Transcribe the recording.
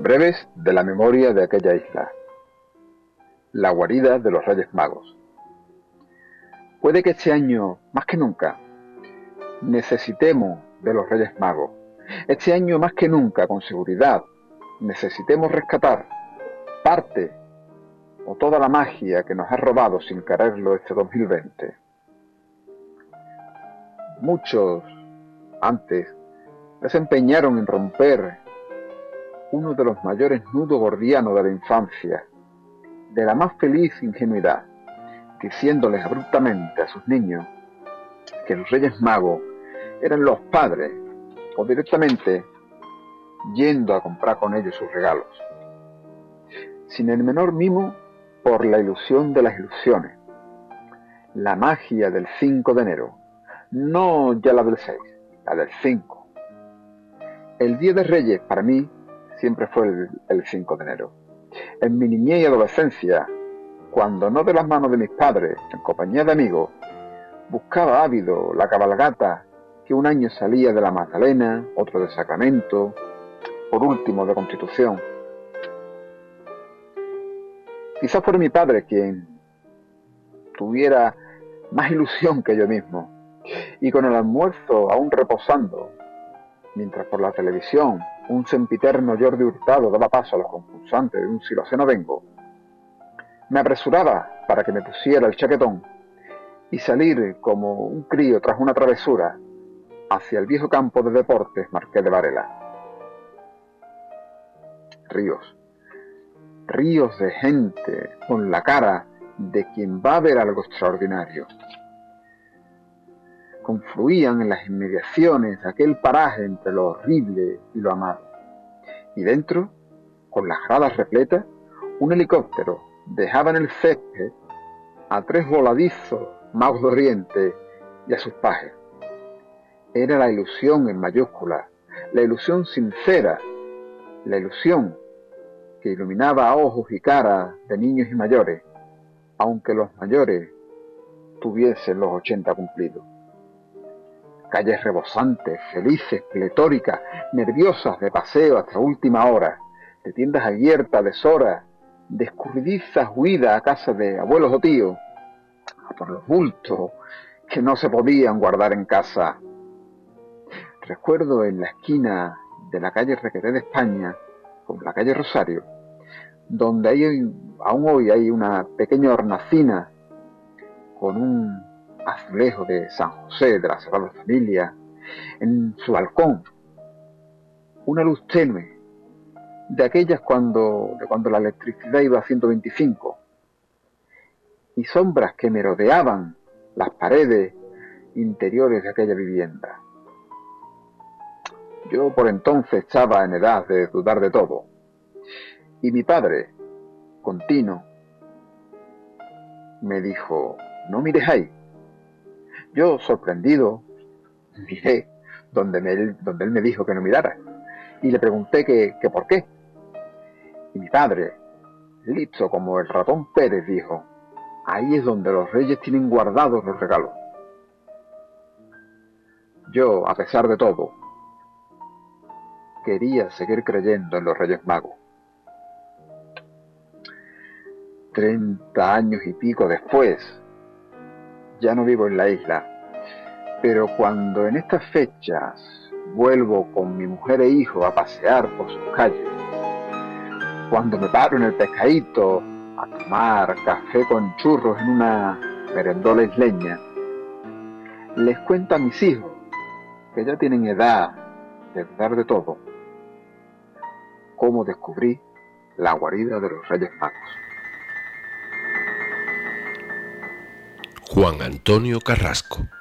Breves de la memoria de aquella isla. La guarida de los Reyes Magos. Puede que este año, más que nunca, necesitemos de los Reyes Magos. Este año, más que nunca, con seguridad, necesitemos rescatar parte o toda la magia que nos ha robado sin quererlo este 2020. Muchos, antes, se empeñaron en romper uno de los mayores nudos gordianos de la infancia, de la más feliz ingenuidad, diciéndoles abruptamente a sus niños que los Reyes Magos eran los padres, o directamente yendo a comprar con ellos sus regalos, sin el menor mimo por la ilusión de las ilusiones, la magia del 5 de enero, no ya la del 6, la del 5. El Día de Reyes para mí siempre fue el 5 de enero. En mi niñez y adolescencia, cuando no de las manos de mis padres, en compañía de amigos, buscaba ávido la cabalgata que un año salía de la Magdalena, otro de Sacramento, por último de Constitución. Quizás fuera mi padre quien tuviera más ilusión que yo mismo, y con el almuerzo aún reposando, mientras por la televisión un sempiterno Jordi Hurtado daba paso a los concursantes de un Si lo sé no vengo, me apresuraba para que me pusiera el chaquetón y salir como un crío tras una travesura hacia el viejo campo de deportes Marqués de Varela. Ríos de gente con la cara de quien va a ver algo extraordinario. Confluían en las inmediaciones de aquel paraje entre lo horrible y lo amado. Y dentro, con las gradas repletas, un helicóptero dejaba en el césped a 3 voladizos magos de Oriente y a sus pajes. Era la ilusión en mayúsculas, la ilusión sincera, la ilusión que iluminaba ojos y caras de niños y mayores, aunque los mayores tuviesen los 80 cumplidos. Calles rebosantes, felices, pletóricas, nerviosas de paseo hasta última hora, de tiendas abiertas a deshoras, de escurridizas huidas a casa de abuelos o tíos, por los bultos que no se podían guardar en casa. Recuerdo en la esquina de la calle Requeté de España, con la calle Rosario, donde aún hoy hay una pequeña hornacina con un azulejo de San José, de la Sagrada Familia, en su balcón, una luz tenue, de aquellas cuando la electricidad iba a 125, y sombras que merodeaban las paredes interiores de aquella vivienda. Yo por entonces estaba en edad de dudar de todo, y mi padre, continuo, me dijo: no mires ahí. Yo, sorprendido, miré donde él me dijo que no mirara, y le pregunté que por qué. Y mi padre, listo como el ratón Pérez, dijo: ahí es donde los reyes tienen guardados los regalos. Yo, a pesar de todo, quería seguir creyendo en los Reyes Magos. 30 años y pico después, ya no vivo en la isla, pero cuando en estas fechas vuelvo con mi mujer e hijo a pasear por sus calles, cuando me paro en el pescadito a tomar café con churros en una merendola isleña, les cuento a mis hijos, que ya tienen edad de dudar de todo, cómo descubrí la guarida de los Reyes Magos. Juan Antonio Carrasco.